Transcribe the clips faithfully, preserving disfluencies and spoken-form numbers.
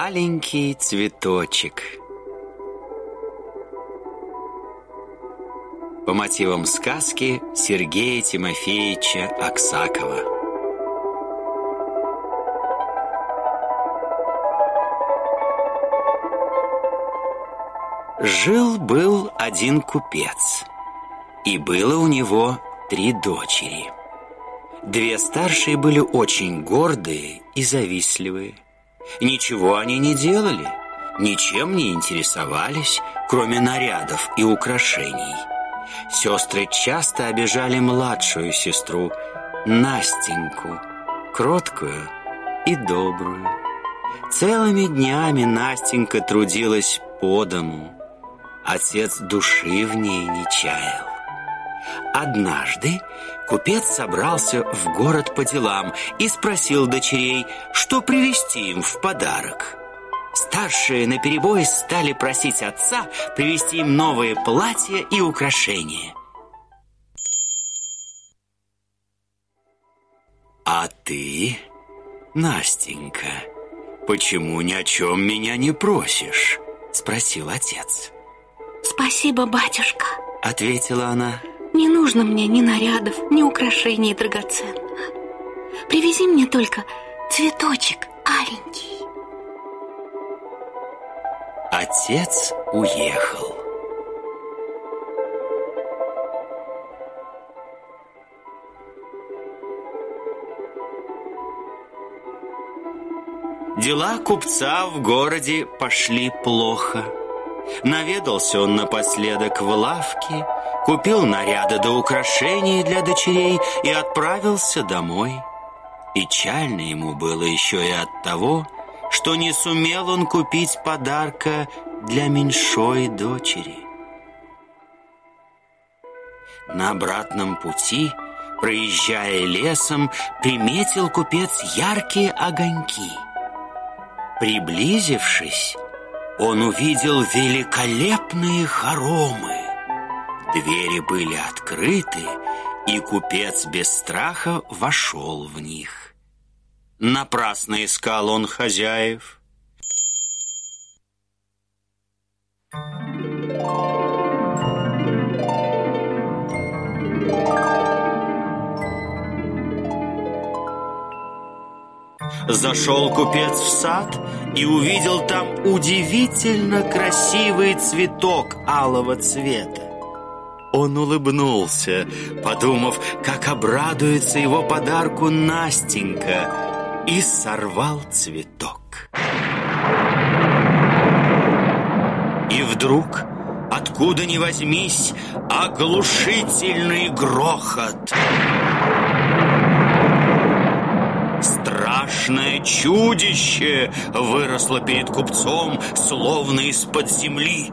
Аленький цветочек. По мотивам сказки Сергея Тимофеевича Аксакова. Жил-был один купец, и было у него три дочери. Две старшие были очень гордые и завистливые. Ничего они не делали, ничем не интересовались, кроме нарядов и украшений. Сестры часто обижали младшую сестру, Настеньку, кроткую и добрую. Целыми днями Настенька трудилась по дому. Отец души в ней не чаял. Однажды купец собрался в город по делам и спросил дочерей, что привезти им в подарок. Старшие наперебой стали просить отца привезти им новые платья и украшения. «А ты, Настенька, почему ни о чем меня не просишь?» — спросил отец. «Спасибо, батюшка», — ответила она. «Не нужно мне ни нарядов, ни украшений драгоценных. Привези мне только цветочек аленький». Отец уехал. Дела купца в городе пошли плохо. Наведался он напоследок в лавке, купил наряды да украшения для дочерей и отправился домой. Печально ему было еще и от того, что не сумел он купить подарка для меньшой дочери. На обратном пути, проезжая лесом, приметил купец яркие огоньки. Приблизившись, он увидел великолепные хоромы. Двери были открыты, и купец без страха вошел в них. Напрасно искал он хозяев. Зашел купец в сад и увидел там удивительно красивый цветок алого цвета. Он улыбнулся, подумав, как обрадуется его подарку Настенька, и сорвал цветок. И вдруг, откуда ни возьмись, оглушительный грохот. Страшное чудище выросло перед купцом, словно из-под земли.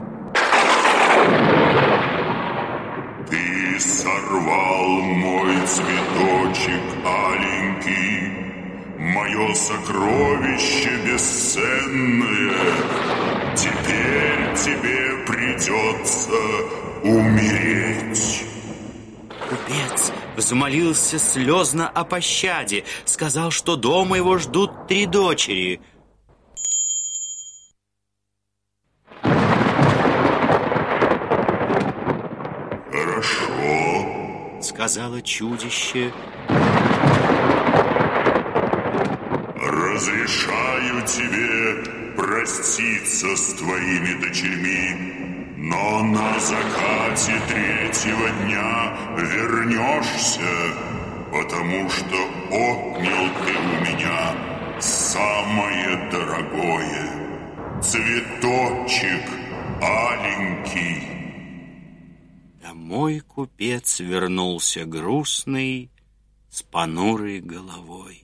Ты сорвал мой цветочек аленький, мое сокровище бесценное. Теперь тебе придется умереть. Купец взмолился слезно о пощаде, сказал, что дома его ждут три дочери. «Хорошо», — сказала чудище. «Разрешаю тебе проститься с твоими дочерьми, но на закате третьего дня вернешься, потому что отнял ты у меня самое дорогое — цветочек аленький». Домой купец вернулся грустный, с понурой головой.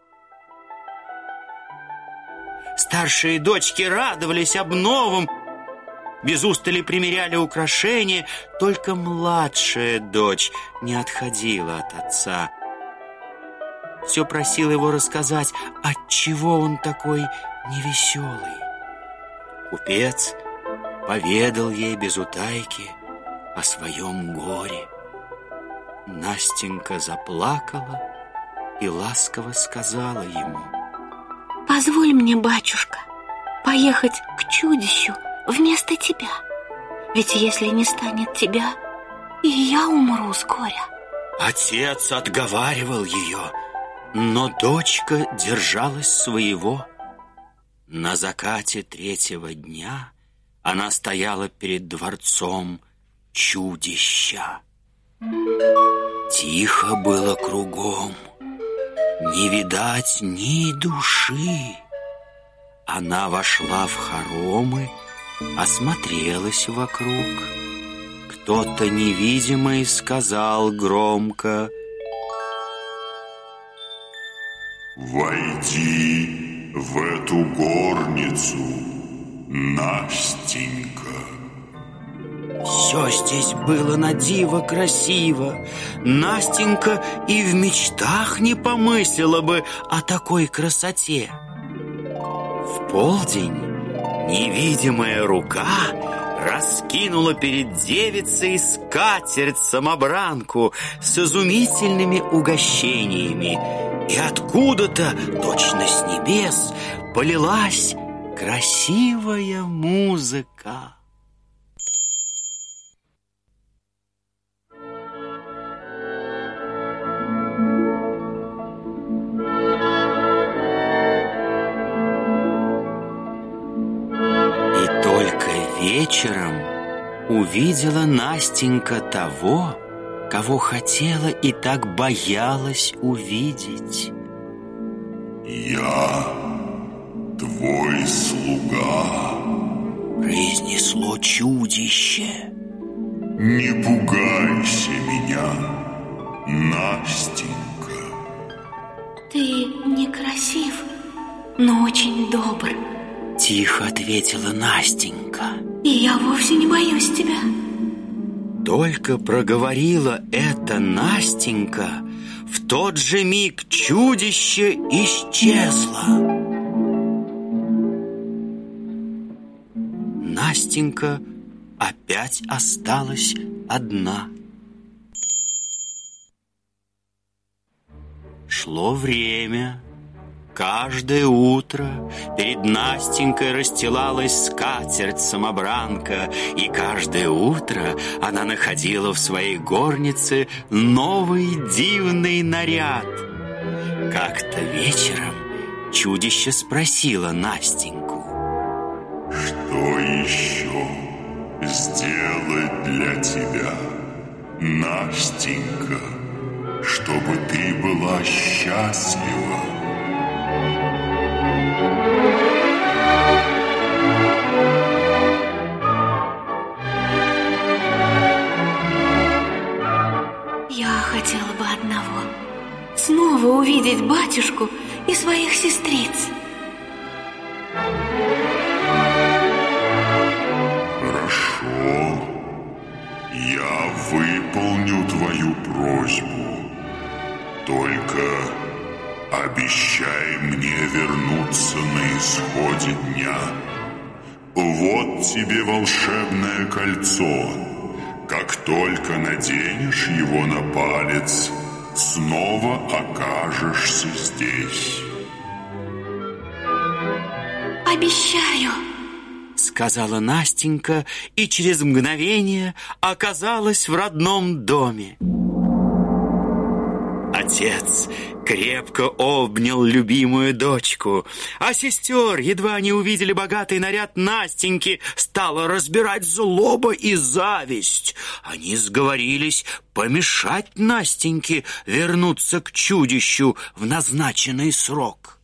Старшие дочки радовались обновам, без устали примеряли украшения, только младшая дочь не отходила от отца. Все просила его рассказать, отчего он такой невеселый. Купец поведал ей без утайки о своем горе. Настенька заплакала и ласково сказала ему: «Позволь мне, батюшка, поехать к чудищу вместо тебя. Ведь если не станет тебя, и я умру с горя. Отец отговаривал ее, но дочка держалась своего. На закате третьего дня она стояла перед дворцом чудища. Тихо было кругом, не видать ни души. Она вошла в хоромы, осмотрелась вокруг. Кто-то невидимый сказал громко: «Войди в эту горницу, Настенька». Все здесь было на диво красиво. Настенька и в мечтах не помыслила бы о такой красоте. В полдень невидимая рука раскинула перед девицей скатерть-самобранку с изумительными угощениями, и откуда-то, точно с небес, полилась красивая музыка. Вечером увидела Настенька того, кого хотела и так боялась увидеть. «Я твой слуга», — произнесло чудище. «Не пугайся меня, Настенька». «Ты некрасив, но очень добр», — тихо ответила Настенька. «И я вовсе не боюсь тебя». Только проговорила это Настенька, в тот же миг чудище исчезло. Настенька опять осталась одна. Шло время. Каждое утро перед Настенькой расстилалась скатерть-самобранка, и каждое утро она находила в своей горнице новый дивный наряд. Как-то вечером чудище спросило Настеньку: «Что еще сделать для тебя, Настенька, чтобы ты была счастлива?» Я хотела бы одного — снова увидеть батюшку и своих сестриц. Хорошо, я выполню твою просьбу. Только обещай мне вернуться на исходе дня. Вот тебе волшебное кольцо. Как только наденешь его на палец, снова окажешься здесь. «Обещаю», — сказала Настенька, и через мгновение оказалась в родном доме. Отец крепко обнял любимую дочку, а сестер, едва они увидели богатый наряд Настеньки, стала разбирать злоба и зависть. Они сговорились помешать Настеньке вернуться к чудищу в назначенный срок.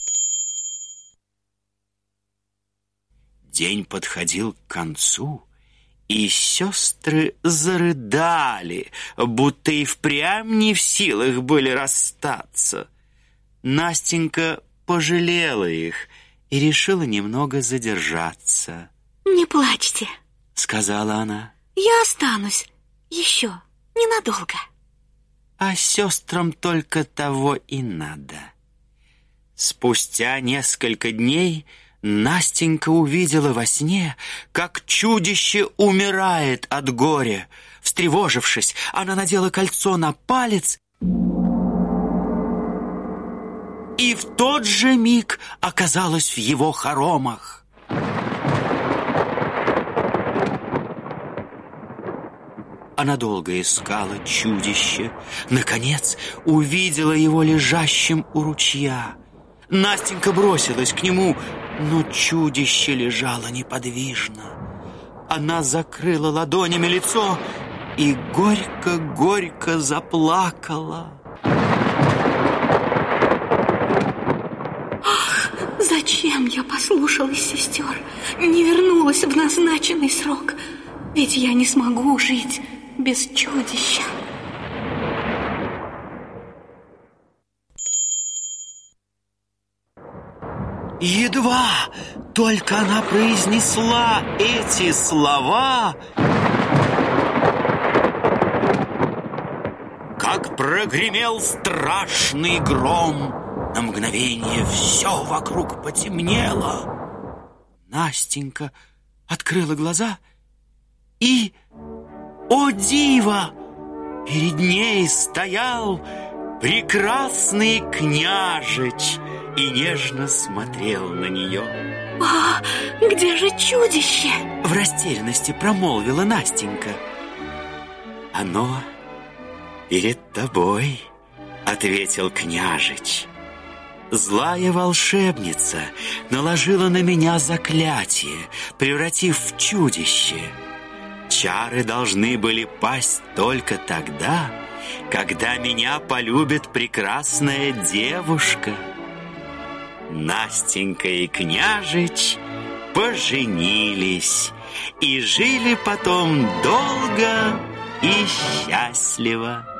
День подходил к концу, и сестры зарыдали, будто и впрямь не в силах были расстаться. Настенька пожалела их и решила немного задержаться. «Не плачьте», — сказала она. «Я останусь еще ненадолго». А сестрам только того и надо. Спустя несколько дней Настенька увидела во сне, как чудище умирает от горя. Встревожившись, она надела кольцо на палец и в тот же миг оказалась в его хоромах. Она долго искала чудище. Наконец увидела его лежащим у ручья. Настенька бросилась к нему, но чудище лежало неподвижно. Она закрыла ладонями лицо и горько-горько заплакала. Ах, зачем я послушалась сестер, не вернулась в назначенный срок? Ведь я не смогу жить без чудища. Едва только она произнесла эти слова, как прогремел страшный гром. На мгновение все вокруг потемнело. Настенька открыла глаза и, о диво, перед ней стоял прекрасный княжич и нежно смотрел на нее. А где же чудище? В растерянности промолвила Настенька. Оно перед тобой, ответил княжич. Злая волшебница наложила на меня заклятие, превратив в чудище. Чары должны были пасть только тогда, когда меня полюбит прекрасная девушка. Настенька и княжич поженились и жили потом долго и счастливо.